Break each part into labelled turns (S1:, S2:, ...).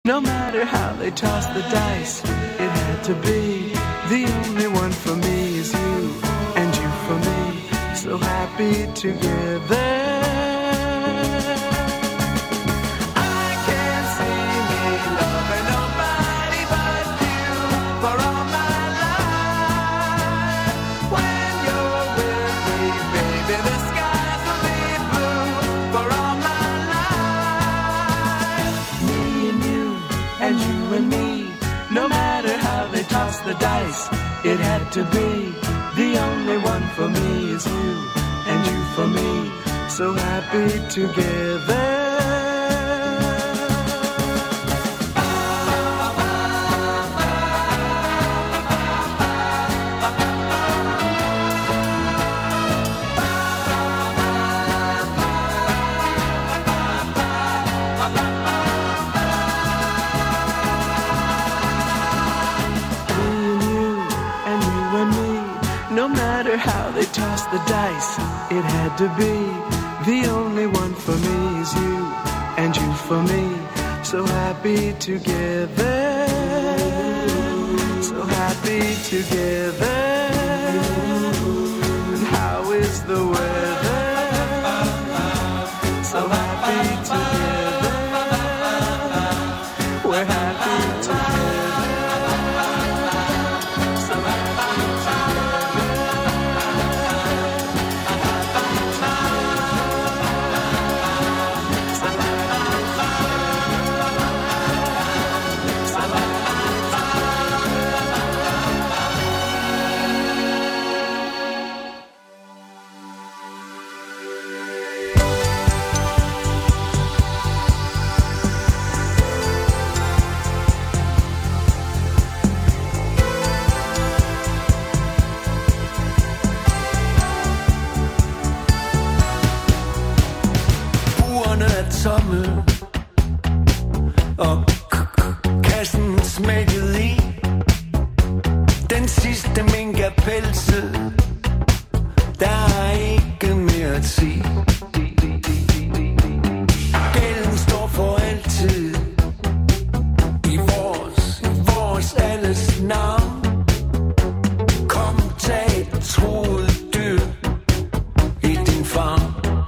S1: No matter how they toss the dice, it had to be. The only one for me is you, and you for me. So happy together. I can't see me loving nobody but you for all my life. When you're with me, baby, the skies will be blue for all my life. Me and you, and you and me. No matter how they toss the dice, it had to be. The only one for me is you, and you for me. So happy together. How they toss the dice, it had to be. The only one for me is you, and you for me. So happy together. So happy together. And how is the weather? So happy together. We're happy together.
S2: Tomme og kassen smækket i. Den sidste mink er pelset. Der er ikke mere at sige. Gælden står for altid i vores alles navn. Kom, tag et troet dyr i din favn.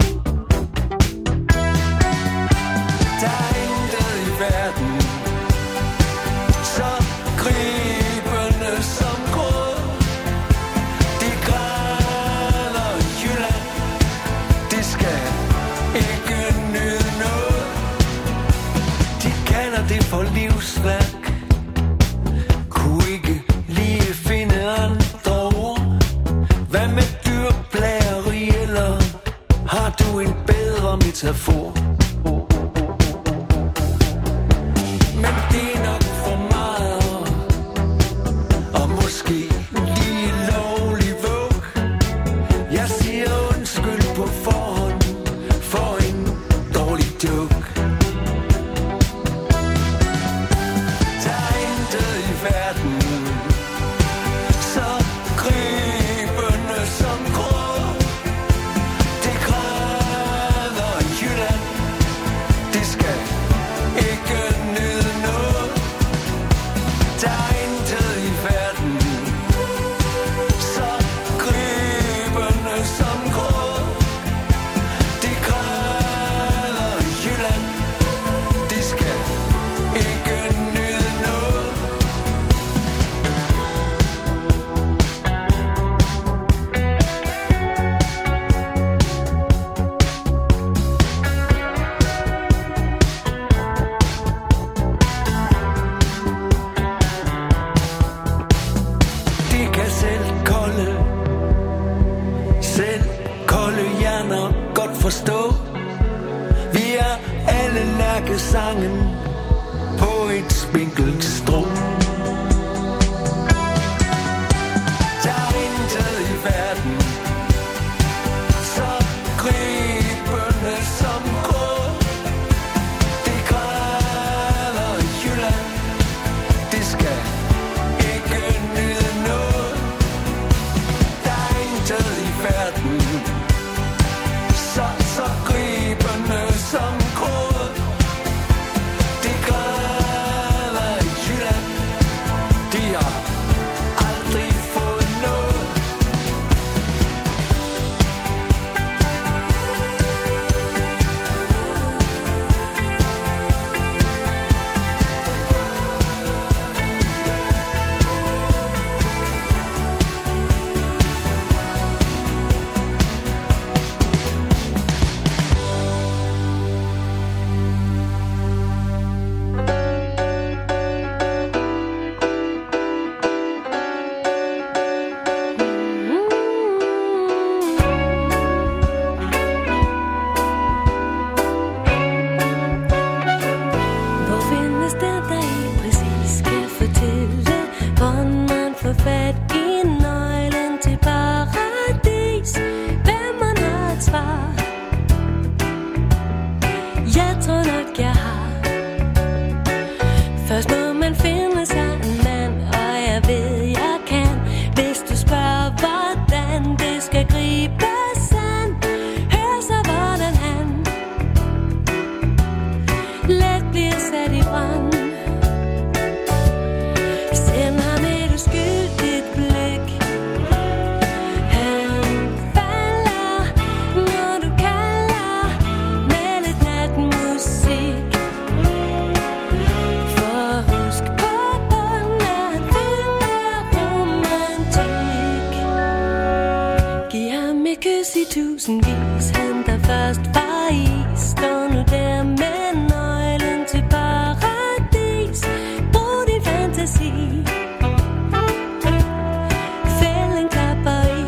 S2: For livsværk kunne ikke lige finde andre ord. Hvad med dyrplageri, eller har du en bedre metafor? Men det er nok for meget, og måske lige lovlig våg. Jeg siger undskyld på forhånd for en dårlig joke. Forstå, vi er alle lærkesangen på et spinkelt strå. Der er intet i verden så gribende som grå. Det græder i Jylland, det skal ikke nyde noget. Der er intet i verden så gribende som gråd. Det græder
S3: tusindvis. Han der først var i, står nu der med nøglen til paradis. Brug din fantasi. Fælden klapper i.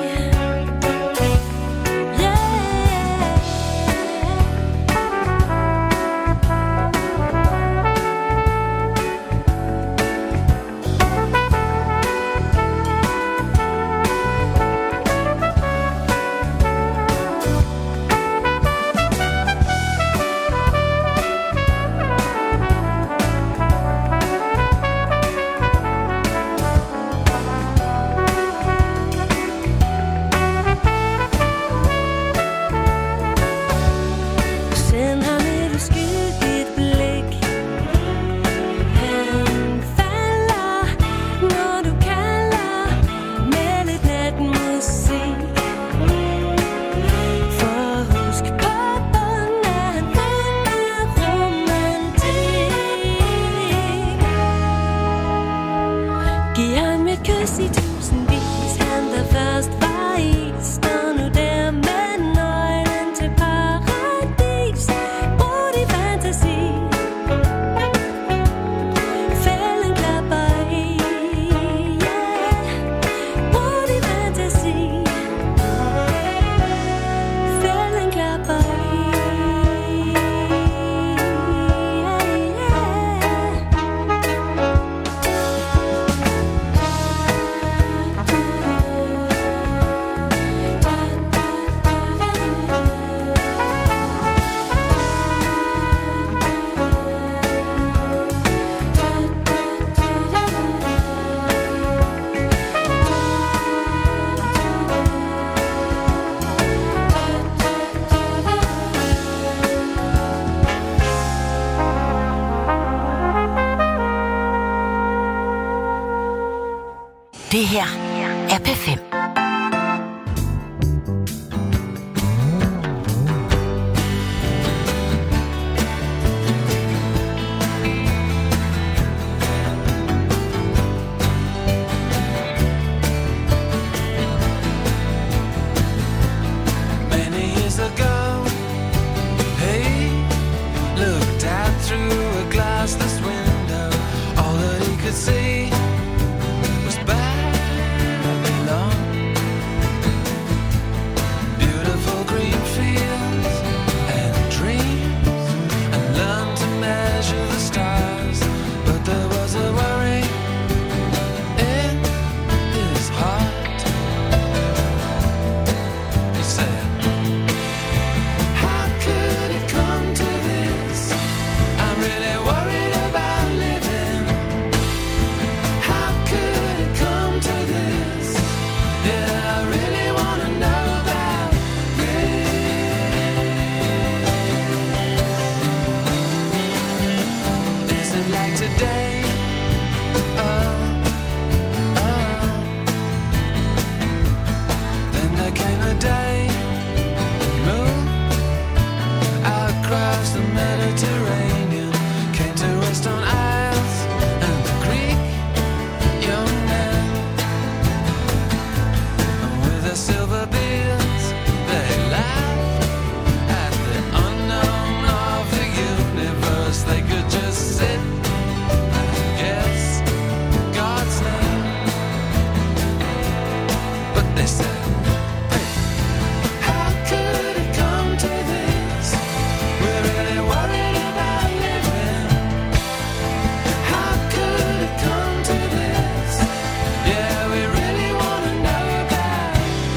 S3: Send ham et uskyldigt blik. Han falder, når du kalder, med lidt natmusik. For husk på bunden er han fuld af romantik. Giv ham et kys i tusindvis. Han der først var i, står nu der med nøglen til paradis. Brug din fantasi. Fælden klapper i. Brug din fantasi. Fælden klapper i.
S4: Det her er P5.
S2: Many years ago, he looked out through a glassless window. All that he could see was Babylon. Beautiful green fields and dreams, and learned to measure the stars. But there was a worry in his heart. He said, how could it come to this? I'm really worried about living. How could it come to this? Yeah, I really want to know about this. Is it like today? Oh, oh. Then there came a day, moon across the Mediterranean, came to rest on isles, and the Greek young men, with their silver beards, they laughed at the unknown of the universe. They could just sit and guess God's name, but they said, hey, how could it come to this? We're really worried about living. How could it come to this? Yeah, we really want to know about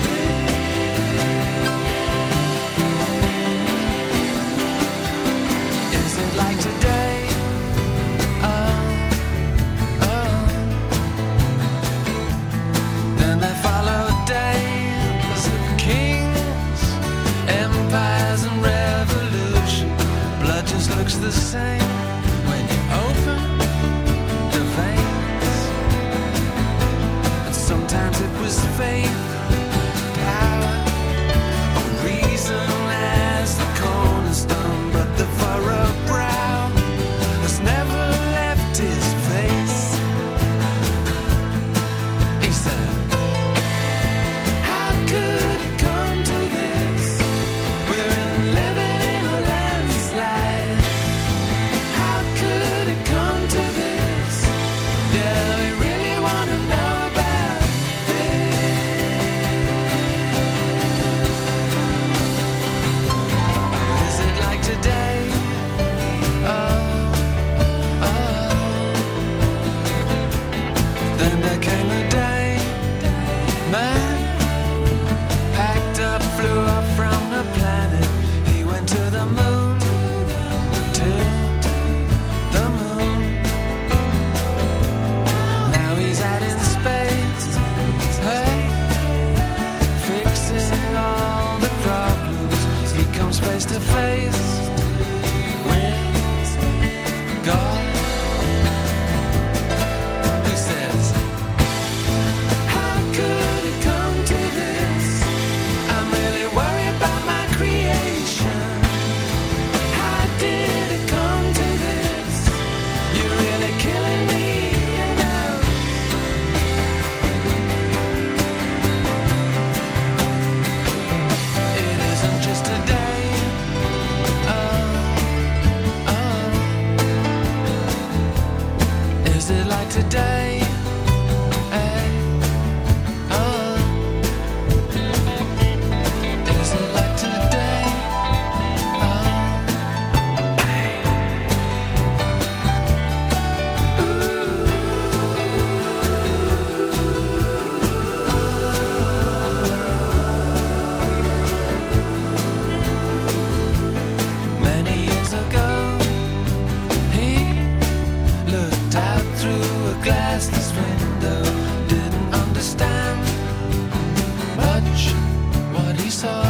S2: this. Is it like today? Oh, oh. Then they followed days of kings, empires and revolution. Blood just looks the same when you open the veins. And sometimes it was faith, power, or reason as the cornerstone. But the furrowed brow has never left his face. He said, how could it come to this? comes face to face with God, who says, how could it come to this? I'm really worried about my creation. How did it come to this? You're really killing me, you know. It isn't just a day. Is it like today? Is it like today? Many years ago, he looked out through a glassless window. Didn't understand much what he saw.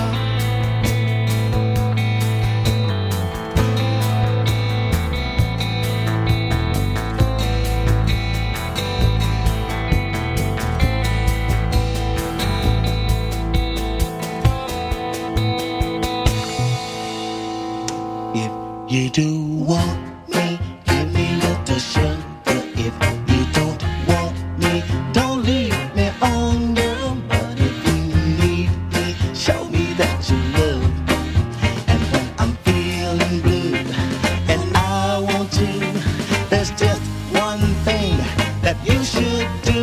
S5: If you do want me, give me little sugar. If you don't want me, don't leave me on, girl. But if you need me, show me that you love me. And when I'm feeling blue and I want you, there's just one thing that you should do.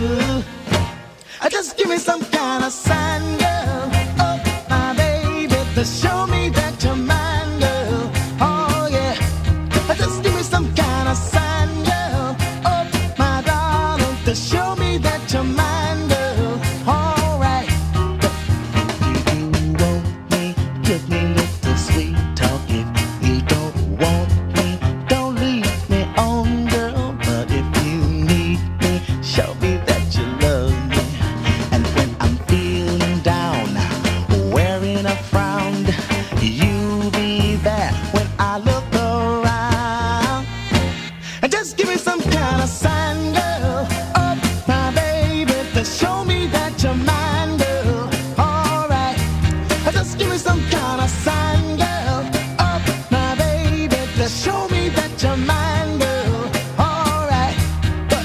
S5: Just give me some kind of sign, girl. Oh, my baby, to show me that you're mine, girl. Oh, yeah. Just give me some kind of sign, girl. Oh, my darling, to show me that you're mine, girl. All right. If you want me, give me little sweet talk. If you don't want me, don't leave me on, girl. But if you need me, show me that you love me. And when I'm feeling down, wearing a frown, you'll be there when I look around. And just give me some kind of sign, girl. Oh, my baby, to show me that you're mine, girl. All right. Just give me some kind of sign, girl. Oh, my baby, to show me that you're mine, girl. All right. But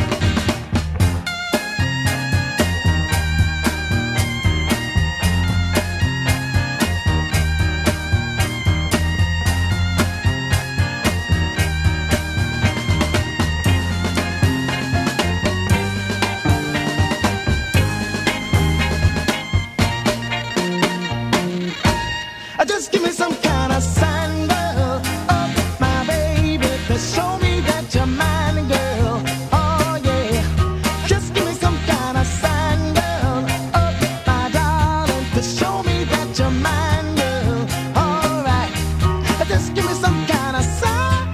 S5: just give me some kind of sign, girl. Oh, my baby, to show me that you're mine, girl. Oh, yeah. Just give me some kind of sign, girl. Oh, my darling, to show me that you're mine, girl. All right. Just give me some kind of sign.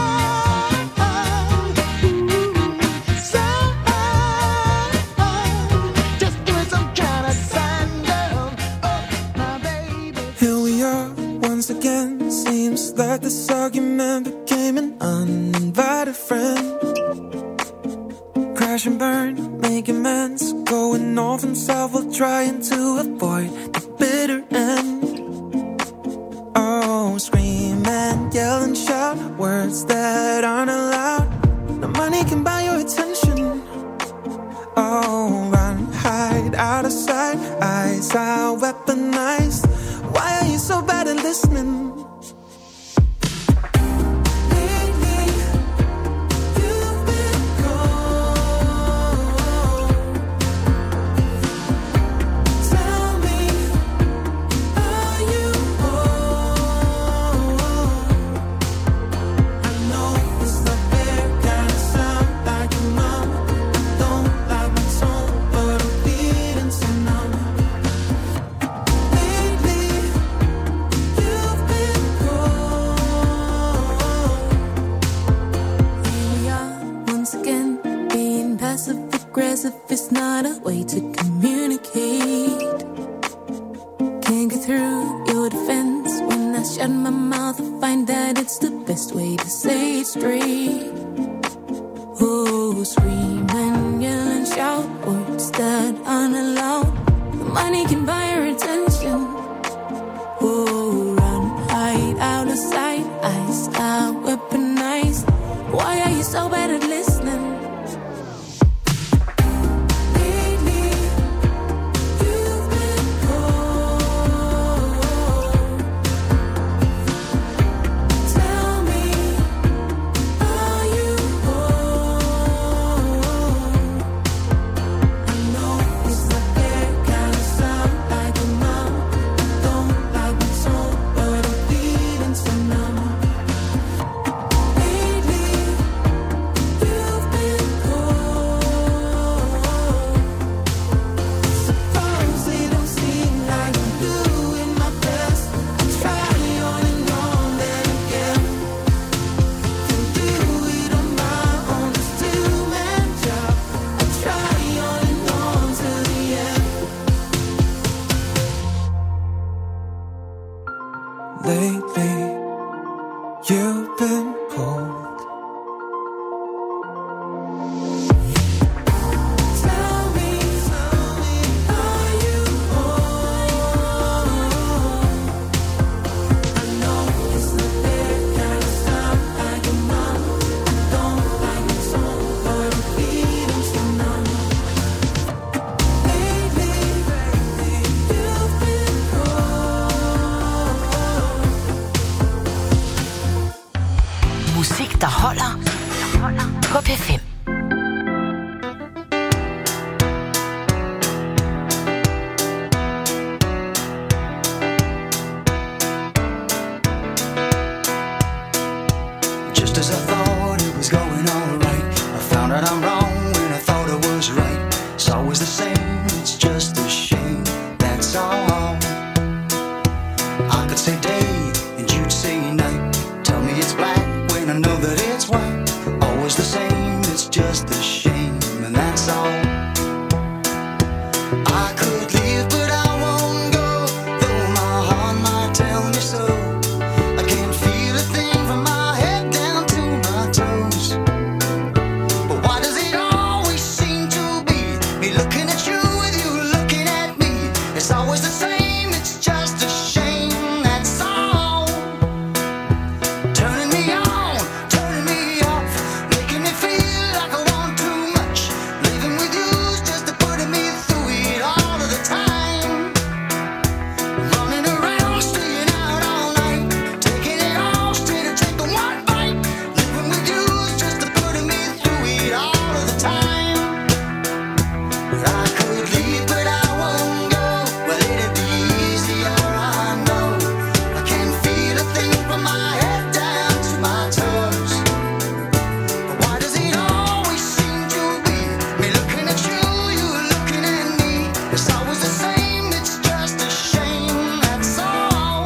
S5: Sign. Just give me some kind of sign, girl. Oh, my baby.
S2: Here we are once again. Seems like this argument became an uninvited friend. Crash and burn, make amends, going north and south while trying to avoid the bitter end. Oh, scream and yell and shout words that aren't allowed. No money can buy your attention. Oh, run, hide, out of sight, eyes are weaponized. Why are you so bad at listening? Lately, you've been cold. Tell me, are you old? I know it's not fair, gotta sound like your mom. I don't like my tone, but I'm feeling so numb. Lately, you've been cold. Here we are once again, being passive aggressive is not a way to communicate. Can't get through your defense,
S6: I shut my mouth, I find that it's the best way to say it straight. Oh, scream and yell and shout words that aren't allowed. The money can buy your attention. Oh, run, hide, out of sight. Eyes are weaponized. Why are you so bad at listening? Lately, you've been cold. Tell me, are you home? I know it's not fair, kinda sound like a mom. I don't like being told, but I'm feeling so numb. Lately, you've been cold. Sometimes it don't seem like I'm doing my best. I try on and on, then again. Can do it on my own, it's two-man job. I try on and on till the end.
S2: Lately, you've been cold.
S6: Tell me, are you home? I know it's not fair, kinda sound like a mom. I don't like it so, but I'm feeling so numb. Lately, you've been cold.
S4: Musik, der holder på P5.
S7: Just as I thought it was going all right, I found out I'm wrong when I thought I was right. It's always the same, it's just a shame, that's all. I could say day and you'd say night. Tell me it's black when I know that it's white. Always the same, it's just a shame, and that's all. I could leave, but I won't go, though my heart might tell me so. I can't feel a thing from my head down to my toes. But why does it always seem to be me looking at you with you looking at me? It's always the same, it's just a shame, that's all. Turning me on, turning me off, making me feel like I want too much. Living with you's just putting me through it all of the time. Running around, staying out all night, taking it all straight to take the one bite. Living with you's just putting me through it all of the time. I could leave, but I won't go. Well, it'd be easier, I know. I can't feel a thing from my head down to my toes. But why does it always seem to be me looking at you, you looking at me? It's always the same, it's just a shame, that's all.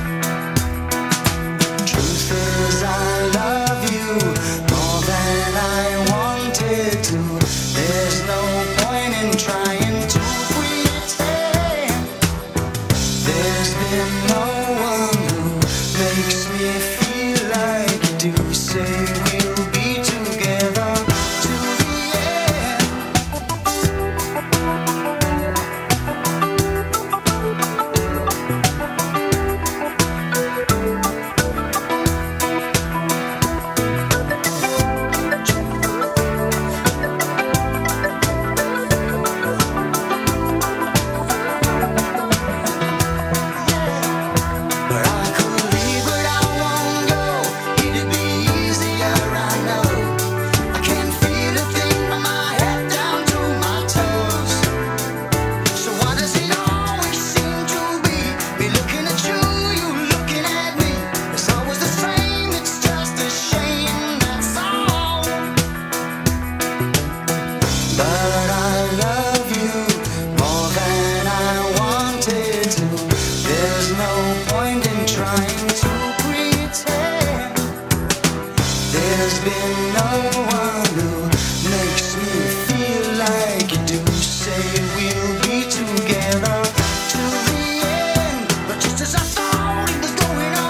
S7: Truth is I love you more than I wanted to. There's no point in trying to pretend. There's been no one who makes me feel like you do. Say we'll be together to the end. But I could leave, but I won't go. It'd be easier, I know. I can't feel a thing from my head down to my toes. So why does it always seem to be me looking at you, you looking at me? It's always the same, it's just a shame, that's all. But I love you more than I wanted to. There's no point in trying to pretend. There's been no one who makes me feel like you do. Say we'll be together to the end. But just as I thought it was going on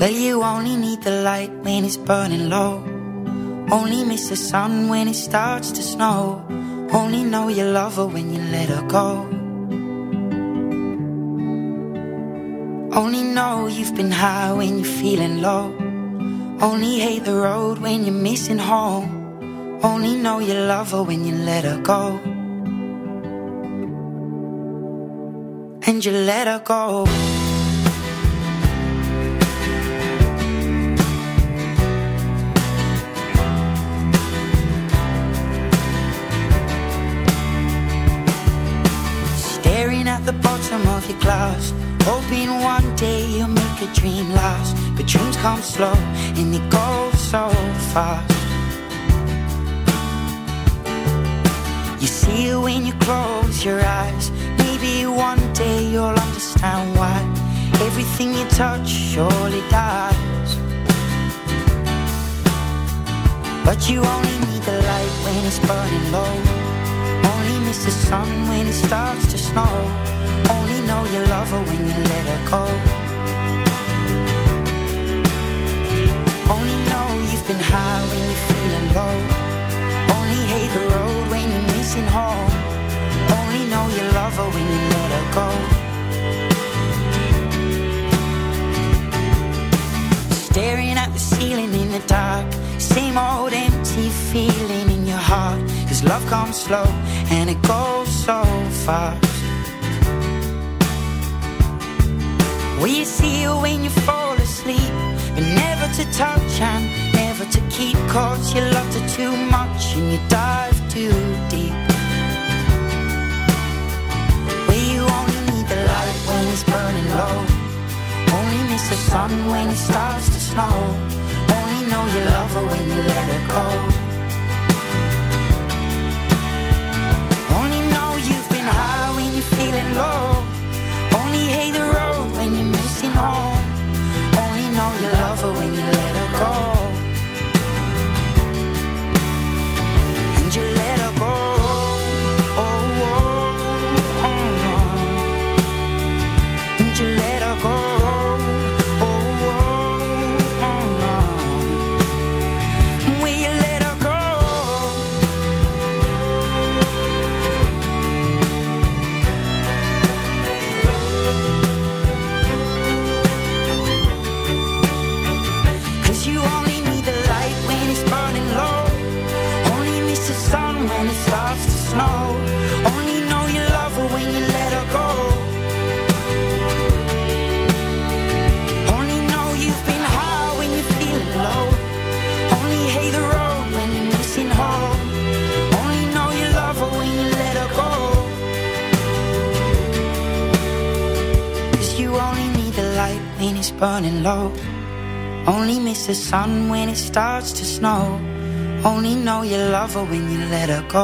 S8: Well, you only need the light when it's burning low. Only miss the sun when it starts to snow. Only know you love her when you let her go. Only know you've been high when you're feeling low. Only hate the road when you're missing home. Only know you love her when you let her go. And you let her go. Staring at the bottom of your glass, hoping one day you'll make a dream last. But dreams come slow and they go so fast. You see it when you close your eyes. Maybe one day you'll understand why everything you touch surely dies. But you only need the light when it's burning low. Only miss the sun when it starts to snow. Only know you love her when you let her go. Only know you've been high when you're feeling low. Only hate the road when you're missing home. Only know you love her when you let her go. Staring at the ceiling in the dark, same old empty feeling in your heart. 'Cause love comes slow and it goes so fast. Will you see her when you fall asleep, but never to touch and never to keep? 'Cause you loved her too much and you dive too deep. Well, you only need the light when it's burning low. Only miss the sun when it starts to snow. Only know you love her when you let her go. Only know you've been high when you're feeling low. Only hate the road when you're missing home. Only know you love her when you let her go. And you let her go. Oh, oh, oh, oh. And you let her go. Oh, oh, oh, oh. Will you let her go? You only need the light when it's burning low. Only miss the sun when it starts to snow. Only know you love her when you let her go. Only know you've been high when you're feeling low. Only hate the road when you're missing home. Only know you love her when you let her go. 'Cause you only need the light when it's burning low. Only miss the sun when it starts to snow. Only know you love her when you let her go.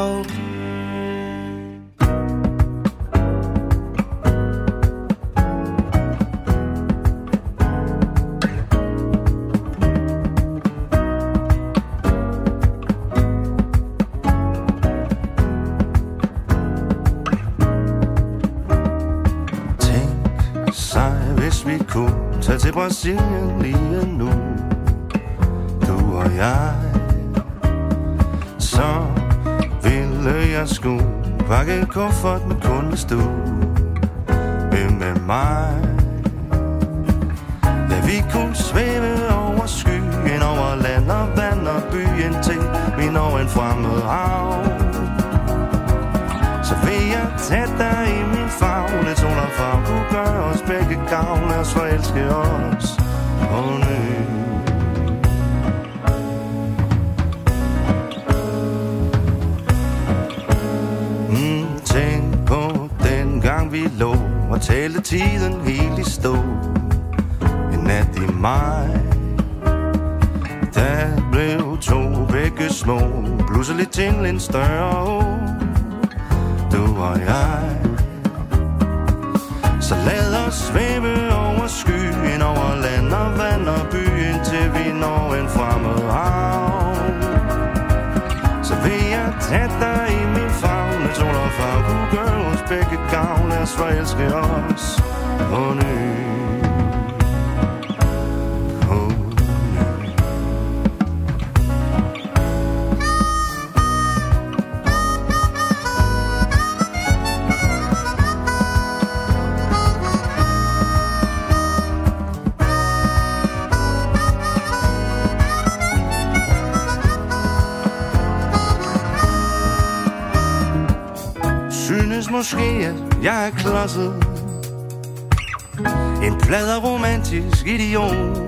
S9: Tænk sig, hvis vi kunne tage til Brasilien lige nu, du og jeg. Så ville jeg sgu pakke en kuffert med kun hvis du vil med mig. Ja, vi kunne svæve over skyen, over land og vand og by, indtil vi når en fremmed hav. Så vil jeg tage dig i min favn. Lidt sol og farve kunne gøre os begge gavn. Lad os forelske os på ny. Tænk på den gang vi lå og talte tiden helt i stå. En nat i maj, der blev to begge små, pludselig til en større, du og jeg. Så lad os svæve over skyen, over land og vand og by, indtil vi når en fremmed havn. Så vil jeg tage dig i min favn. Lidt sol og farve kunne gøre os begge gavn. Lad os forelske os på ny. På synes måske, at jeg er klodset. En pladeromantisk idiot.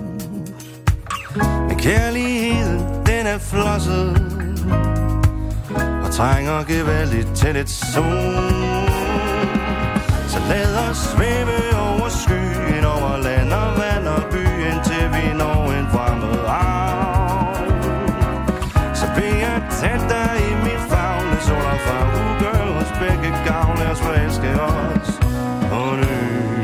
S9: Men kærligheden, den er flosset og trænger gevaldigt til et sol. Så lad os svæve over skyen, over land og vand og by, indtil vi når en fremmed hav. Så vil jeg tage dig i min favn, med sol og farve, gør os begge gavn, lad os forelske os på ny.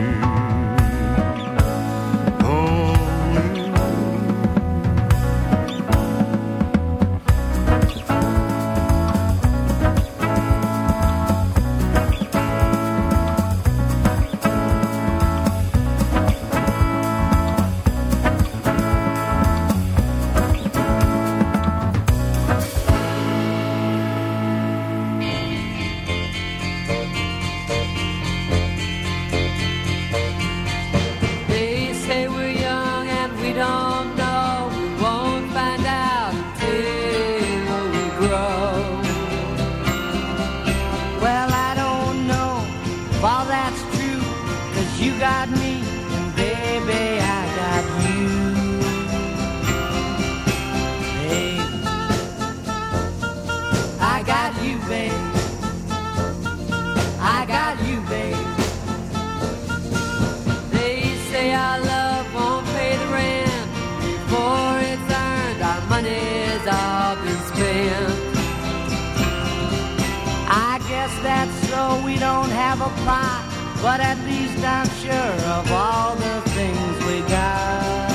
S10: But at least I'm sure of all the things we got.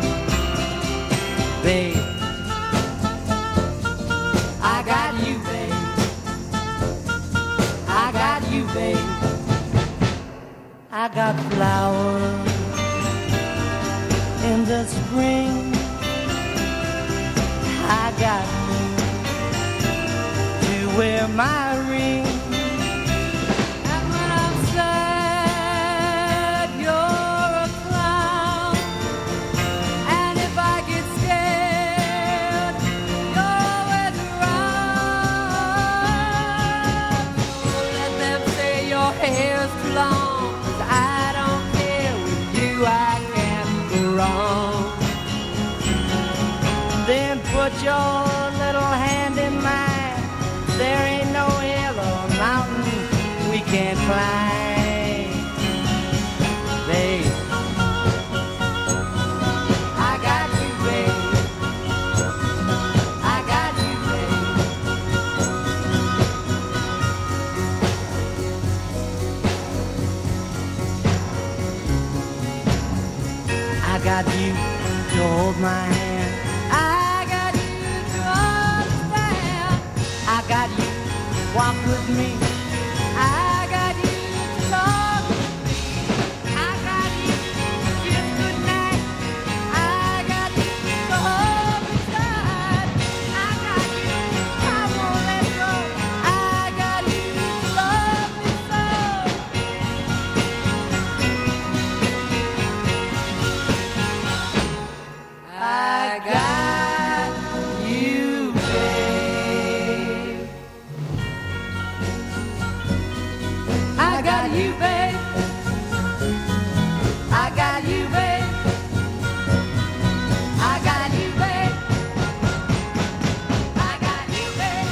S10: Babe, I got you, babe. I got you, babe. I got flowers in the spring. I got you to wear my ring. Put your little hand in mine. There ain't no hill or mountain we can't climb. Babe, I got you, babe. I got you, babe. I got you to hold my hand. Got you, walk with me. I got you, talk with me. I got you, kiss goodnight. I got you, hold me tight. I got you, I won't let go. I got you, love me so. I got you, babe. I got you, babe. I got you, babe. I got you, babe. I got you, babe.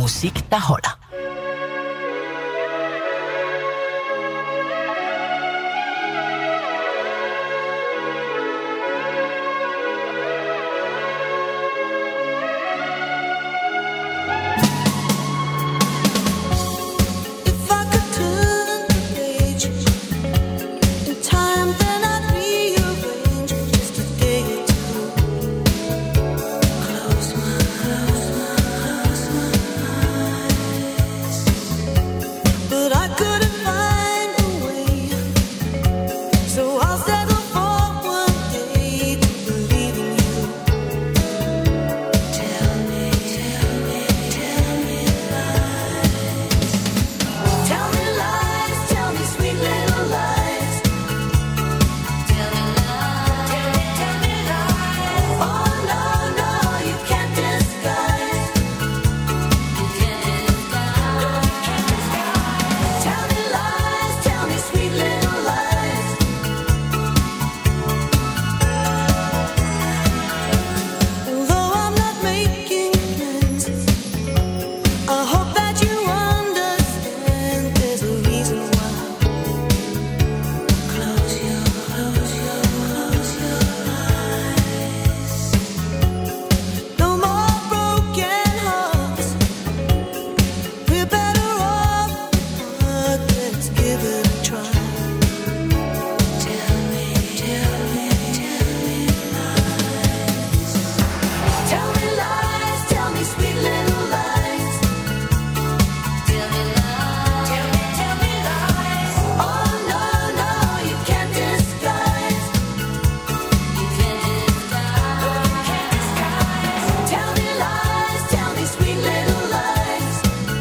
S4: Musik, der holder.
S6: If I could turn the page in time, then I'd rearrange just a day or two. Close my eyes, but I couldn't find a way. So I'll settle for one day to believe in you. Tell me lies, tell me sweet little lies. Tell me lies. Oh no, no, you can't disguise. Tell me lies, tell me sweet little lies. Although I'm not making plans, I hope that you understand there's a reason why. Close your eyes. No more broken hearts. We're better off apart. Let's give it a try. Tell me lies. Tell me lies, tell me sweet little lies. Tell me lies. Oh no, no, you can't disguise. Tell me lies, tell me sweet little lies.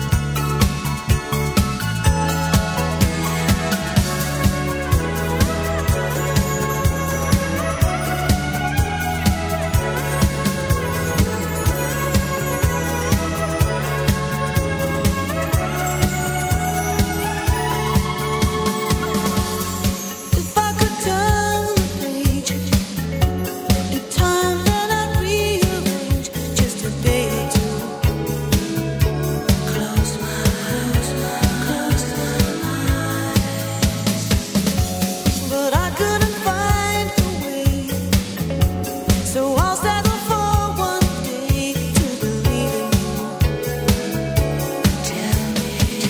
S6: If I could turn the page in time, then I'd rearrange just a day or two. Close my eyes, but I couldn't find a way. So I'll settle for one day to believe in you. Tell me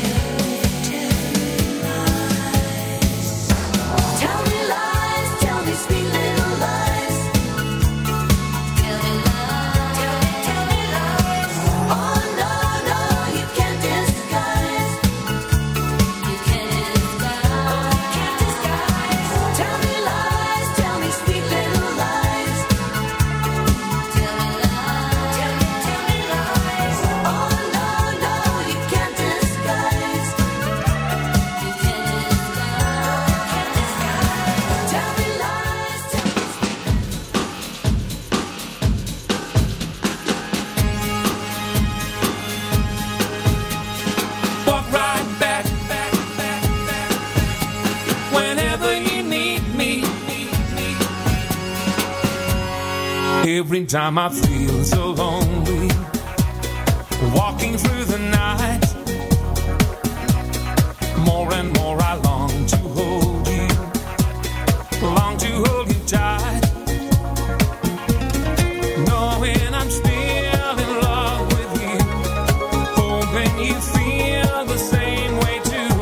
S6: lies, tell me sweet little lies. Tell me lies. Oh no, no, you can't disguise. Tell me lies, tell me sweet little lies. Tell me lies. Oh no, no, you can't disguise. Tell me lies, tell me
S2: Walk right back whenever you need me. Every time I feel so lonely, walking through the night, more and more I long to hold you tight, knowing I'm still in love with you, hoping you feel the same way too.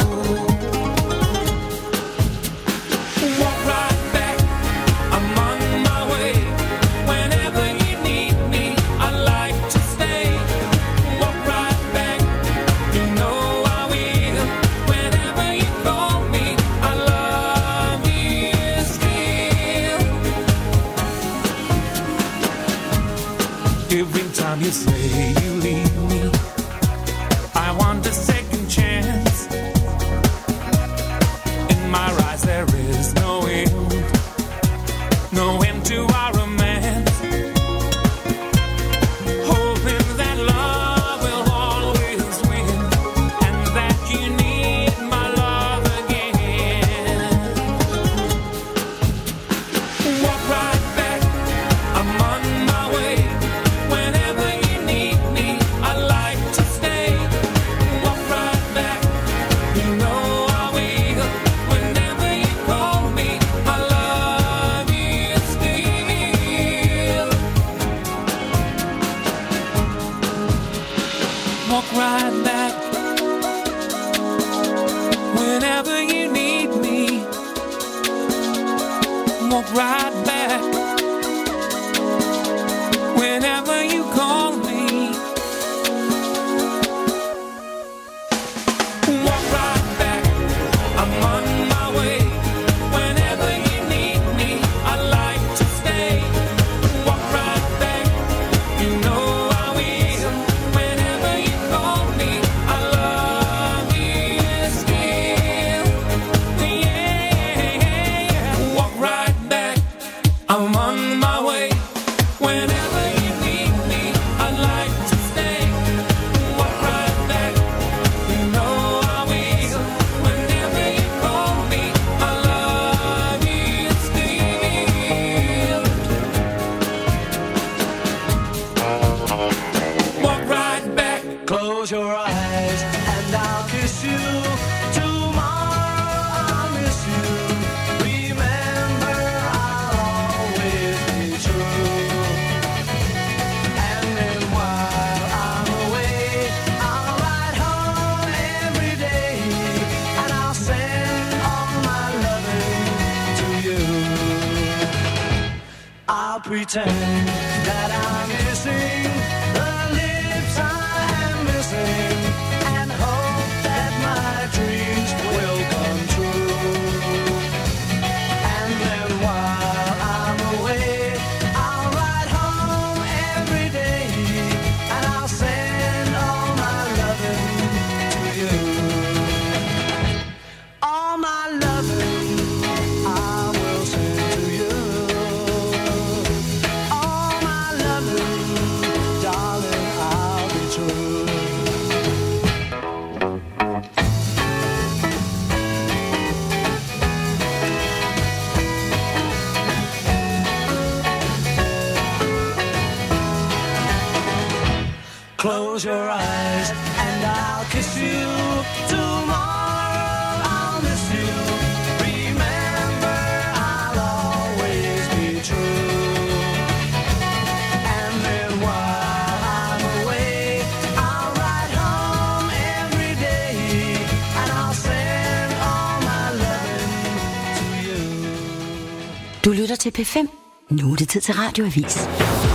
S2: Walk right back, I'm on my way. Whenever you need me, I like to stay. Walk right back, you know I will. Whenever you call me, I love you still. Every time you say you leave me, I want a second chance. In my eyes there is no end to our romance. Hoping that love will always win, and that you need my love again. Walk right back, I'm on my way. Whenever you need me,
S6: walk right back whenever you need me. Walk right back whenever you call me. Walk right back, I'm on my way. Whenever you need me, I like to stay. Walk right back, you know I will. Whenever you call me, I love you still. Yeah, walk right back, I'm on my way. Whenever you need me, I like to stay. Walk right back, you know I will. Whenever you call me, I love you still. Walk right back.
S1: Close your eyes and I'll kiss you. Tomorrow I'll miss you. Remember, I'll always be true. And then while I'm away, I'll ride home every day. And I'll send all my loving to you. I'll pretend that I'm missing the lips I am missing, and hope that my dreams will come true. And then while I'm away, I'll ride home every day, and I'll send all my loving to you. All my loving I will send to you. All my loving, darling, I'll be true. Close your eyes and I'll kiss you. Tomorrow I'll miss you. Remember, I'll always be true. And then while I'm away, I'll ride home every day, and I'll send all my loving to you.
S4: Du lytter til P5. Nu er det tid til Radioavis.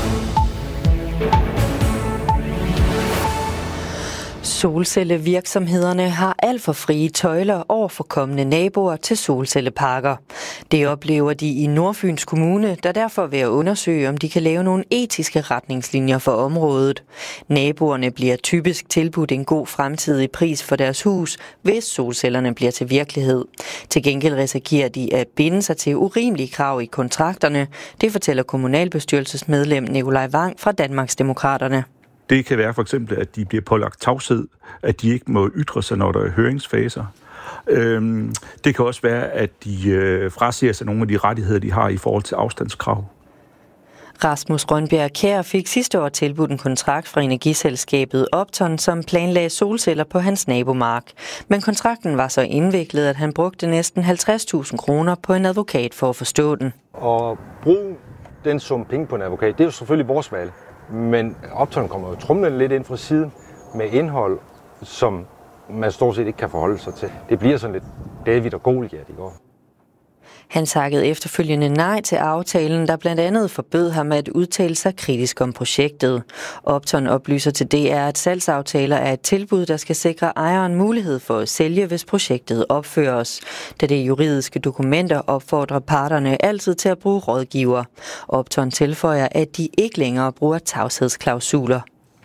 S11: Solcellevirksomhederne har alt for frie tøjler over for kommende naboer til solcelleparker. Det oplever de i Nordfyns Kommune, der derfor vil undersøge, om de kan lave nogle etiske retningslinjer for området. Naboerne bliver typisk tilbudt en god fremtidig pris for deres hus, hvis solcellerne bliver til virkelighed. Til gengæld risikerer de at binde sig til urimelige krav i kontrakterne. Det fortæller kommunalbestyrelsesmedlem Nikolaj Wang fra Danmarksdemokraterne.
S12: Det kan være for eksempel, at de bliver pålagt tavshed, at de ikke må ytre sig, når der er høringsfaser. Det kan også være, at de frasiger sig nogle af de rettigheder, de har i forhold til afstandskrav.
S11: Rasmus Rønbjerg Kjær fik sidste år tilbudt en kontrakt fra energiselskabet Opton, som planlagde solceller på hans nabomark. Men kontrakten var så indviklet, at han brugte næsten 50.000 kroner på en advokat for at forstå den.
S13: Og bruge den sum penge på en advokat, det er jo selvfølgelig vores valg. Men Opton kommer jo trumlende lidt ind fra siden med indhold, som man stort set ikke kan forholde sig til. Det bliver sådan lidt David og Goliat i går.
S11: Han takkede efterfølgende nej til aftalen, der blandt andet forbød ham at udtale sig kritisk om projektet. Opton oplyser til DR, at salgsaftaler er et tilbud, der skal sikre ejeren mulighed for at sælge, hvis projektet opføres. Da det juridiske dokumenter opfordrer parterne altid til at bruge rådgiver. Opton tilføjer, at de ikke længere bruger tavshedsklausuler.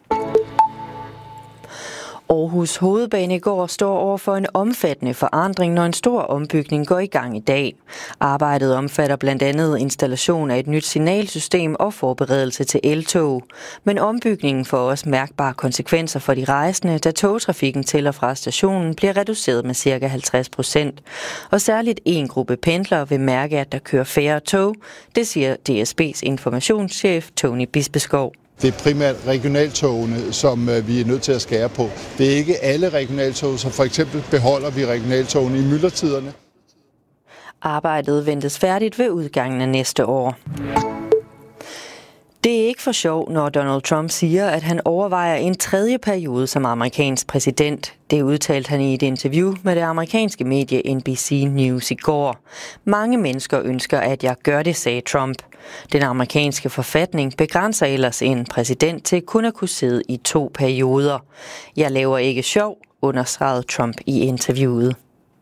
S11: Aarhus Hovedbanegård står over for en omfattende forandring, når en stor ombygning går i gang i dag. Arbejdet omfatter blandt andet installation af et nyt signalsystem og forberedelse til eltog. Men ombygningen får også mærkbare konsekvenser for de rejsende, da togtrafikken til og fra stationen bliver reduceret med ca. 50%. Og særligt en gruppe pendlere vil mærke, at der kører færre tog. Det siger DSB's informationschef Tony Bispeskov.
S14: Det er primært regionaltogene, som vi er nødt til at skære på. Det er ikke alle regionaltog, så for eksempel beholder vi regionaltogene i myldretiderne.
S11: Arbejdet ventes færdigt ved udgangen af næste år. Det er ikke for sjov, når Donald Trump siger, at han overvejer en tredje periode som amerikansk præsident. Det udtalte han i et interview med det amerikanske medie NBC News i går. Mange mennesker ønsker, at jeg gør det, sagde Trump. Den amerikanske forfatning begrænser ellers en præsident til kun at kunne sidde i 2 perioder. Jeg laver ikke sjov, understregede Trump i interviewet.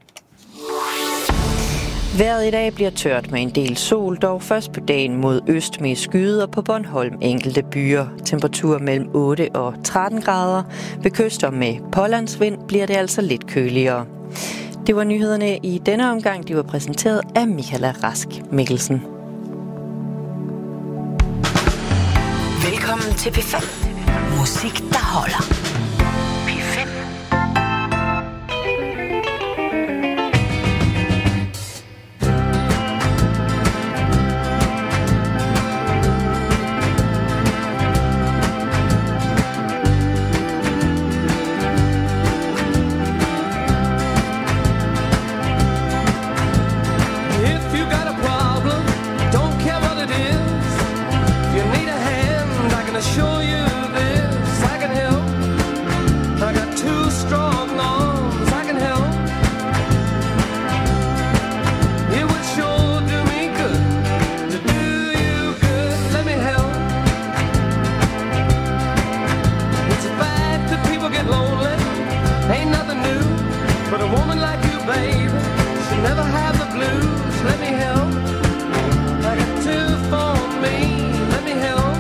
S11: Vejret i dag bliver tørt med en del sol, dog først på dagen mod øst med skyder på Bornholm enkelte byer. Temperatur mellem 8 og 13 grader. Ved kyster med pålandsvind bliver det altså lidt køligere. Det var nyhederne i denne omgang. De var præsenteret af Michaela Rask Mikkelsen.
S4: Velkommen til P5. Musik, der holder. P5.
S2: If you got a problem, don't care what it is. If you need a hand, I can assure you this. I can help. I got 2 strong arms. I can help. It would sure do me good to do you good. Let me help. It's a fact that people get lonely. Ain't nothing new, but a woman like you, baby, should never have the blues. Let me help. I got 2 for me. Let me help.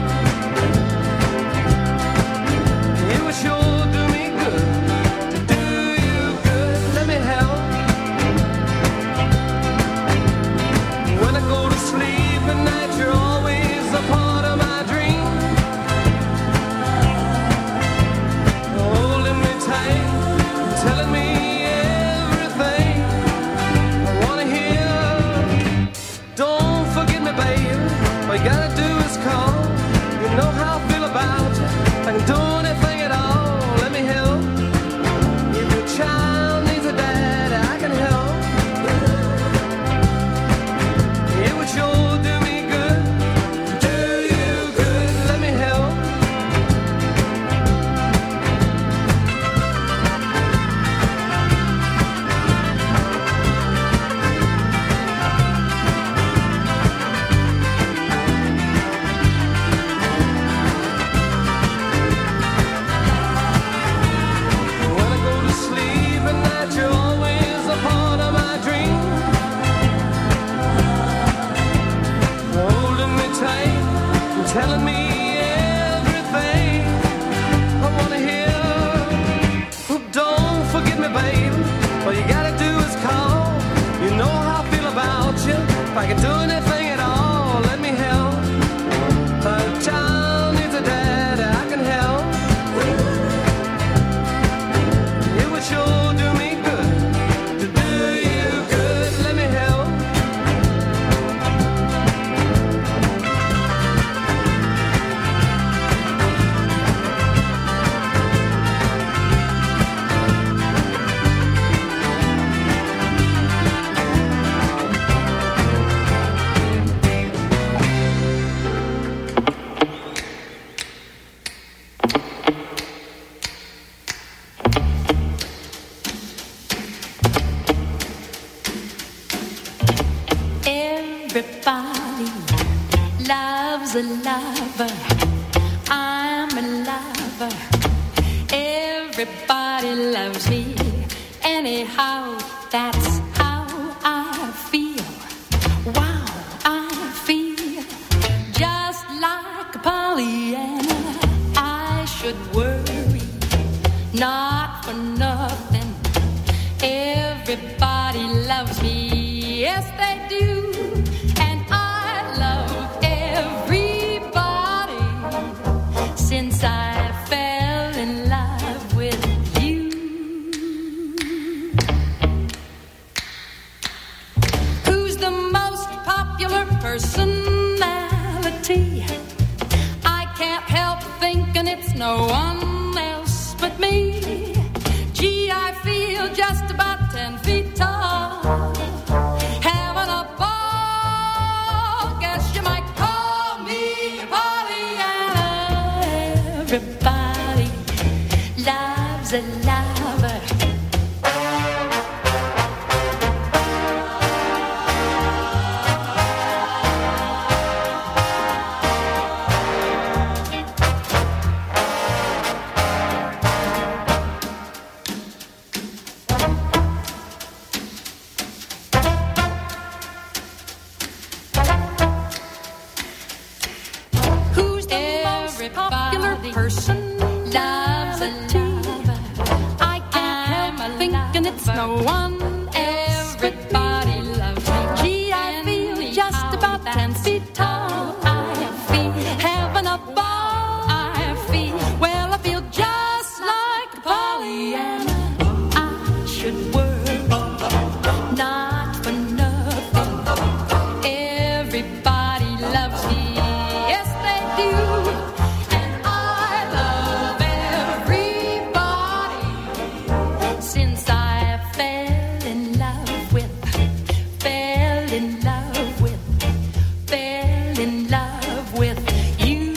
S2: It would sure do me good to do you good. Let me help. When I go to sleep at night, you're always a part of my dream. Holding me tight, telling me everything I wanna hear. Don't forget me, baby. All you gotta do is call. You know how I feel about you. I can do anything at all. Let me help. If your child needs a dad, I can help. It would sure do me good. Do you good. Let me help. When I go to sleep at night, you're always a part of my dream. Holding me tight and telling me everything I wanna hear. Don't forget me, baby. All you gotta do is call. You know how I feel about you. If I can do anything at all, let me help. A child needs a dad, I can help. It would sure do me good to do you good. Let me help.
S6: Everybody loves a lover. I'm a lover. Everybody loves me. Anyhow, that's how I feel. Wow, I feel just like Pollyanna. I should worry, not for nothing. Everybody loves me. Yes, they do. And I love everybody since I fell in love with you. Who's the most popular personality? I can't help thinking it's no one else but me. Gee, I feel just about 10 feet tall. Having a ball.
S3: love's a lover.
S6: Who's the most popular person? Loves a lover. I can't help thinking it's no one. Everybody loves me. Gee, I feel just about 10 feet tall. I feel heaven above. I feel, well, I feel just like Pollyanna. I should worry, not for nothing. Everybody loves me. Yes, they do. And I love everybody. Since I fell in love with you.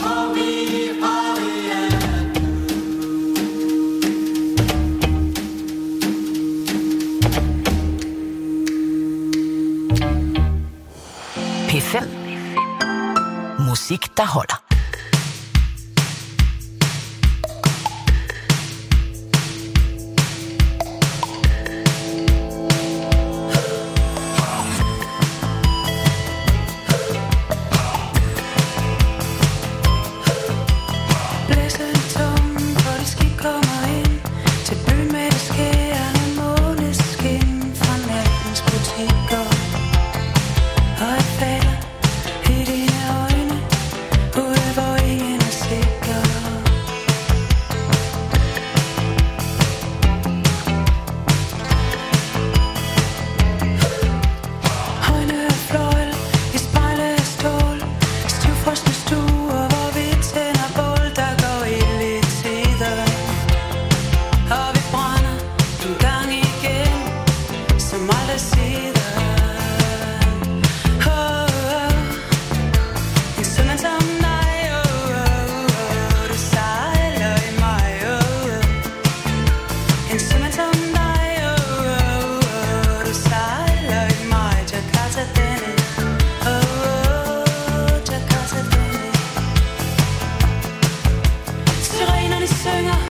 S4: P5. Musik, der holder.